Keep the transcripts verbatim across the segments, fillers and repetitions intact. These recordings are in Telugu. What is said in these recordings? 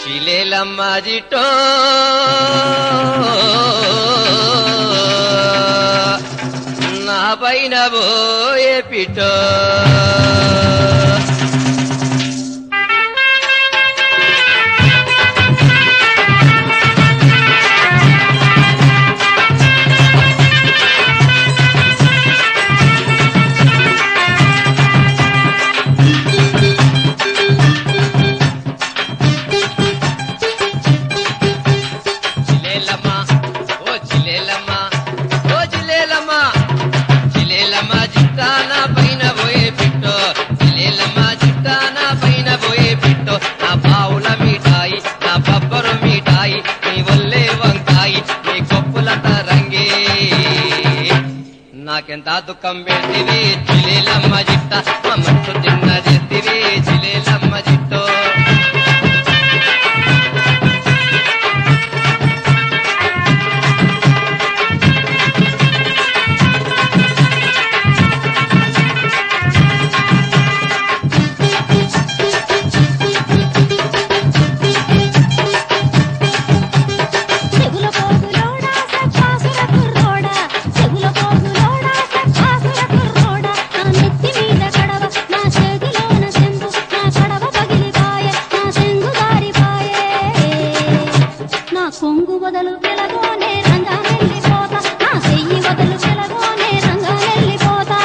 చిలేలమ్మ జిట్టో నా పైన పోయే పిట్టో నాకెంత దుఃఖం పెడితివి చిలేలమ్మ జిట్ట మా మనసు తిన్న చేతివి చిలేలమ్మ జిట్టో కొంగు వదలు వెలగోనే రంగా వెళ్ళిపోతా నా చెయ్యి వదలు వెలగోనే రంగా వెళ్ళిపోతా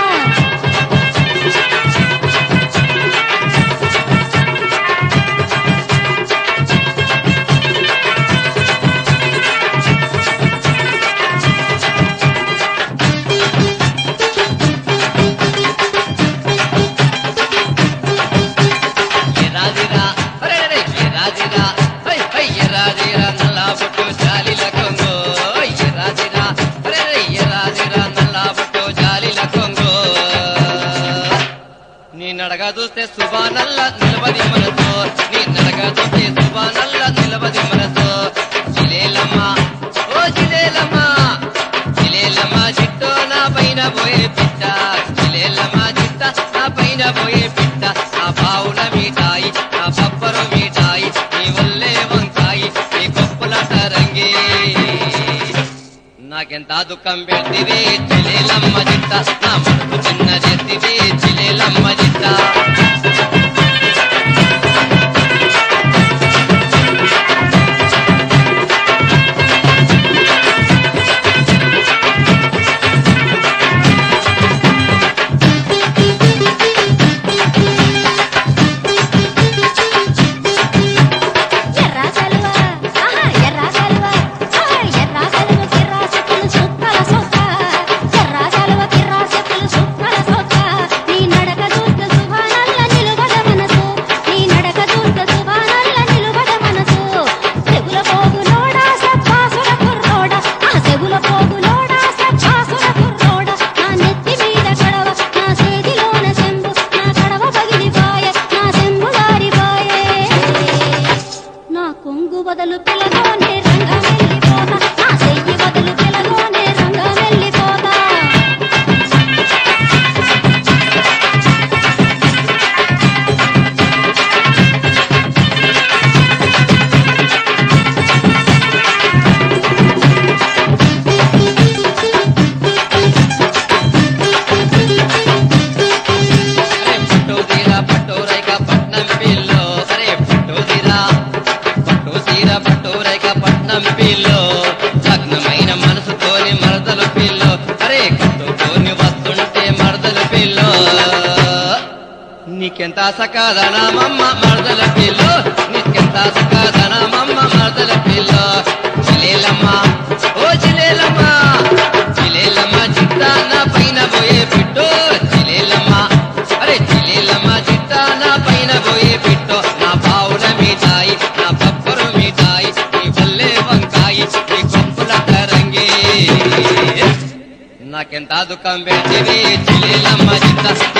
ఎరాదిరా అరే అరే ఎరాదిరా హై హై ఎరాదిరా నల్లా బొట్టు జాలిల కొంగో ఎరాదిరా అరే అరే ఎరాదిరా నల్లా బొట్టు జాలిల కొంగో నీ నడక చూస్తే సుబానల్ల నిలబడి మనతో నీ నడక చూస్తే సుబానల్ల నిలబడి మనతో చిలేలమ్మ ఓ చిలేలమ్మ చిలేలమ్మ జిట్టో నా పైన పోయే పిట్ట చిలేలమ్మ జిట్ట నా పైన పోయే పిట్ట నా బావుల మీటాయి నా బబ్బరు మీటాయి నీ వల్లే వంకాయి నీ గొప్పలట రంగి నాకెంత దుఃఖం పెడితివి చిలేలమ్మ జిట్ట నా మనసు చిన్న చేతివి చిలేలమ్మ జిట్ట ఎర్రా కలువ ఆహా ఎర్రా కలువ ఆహా ఎర్రా కలువ కిర్రా చెప్పులు సుక్కల సొక్క ఎర్రా కలువ కిర్రా చెప్పులు సుక్కల సొక్క నీ నడక చూస్తే సుభానల్ల నిలువడ మనసు నీ నడక చూస్తే సుభానల్ల నిలువడ మనసు చెవుల పోగులోడా సబ్బాసుల కుర్రోడా ఆ చెవుల పోగులోడా సబ్బాసుల కుర్రోడా నా నెత్తి మీద కడవ నా చేతిలోన చెంబు నా కడవ పగిలిపాయే నా చెంబు గారిపాయే నా కొంగు వదలు పిలగోనే రంగా వెళ్ళిపోతా నా చెయ్యి వదలు పిలగోనే రంగా వెళ్ళిపోతా అరే పట్టు తీరా పట్టు రైక పట్నం పిల్లో అరే పట్టు తీరా పట్టు తీరా పట్టు రైక పట్నం పిల్లో లగ్నమైన మనసుతోని మరదలు పిల్లో అరే కట్టుతోని వస్తుంటే మరదలు పిల్లో నీకెంత సకాదనమమ్మ మరదల పిల్లో నీకెంత సకాదనమమ్మ మరదల పిల్లో చిలేలమ్మ ఓ చిలేలమ్మ చిలేలమ్మ జిట్ట నా పైన పోయే పిట్టో చిలేలమ్మ అరే చిలేలమ్మ జిట్ట నా పైన పోయే పిట్టో నా బావుల మీటాయి నా బబ్బరు మీటాయి నీ వల్లే వంకాయి నీ గొప్పలట రంగి నాకెంత దుఃఖం పెడితివి చిలేలమ్మ జిట్ట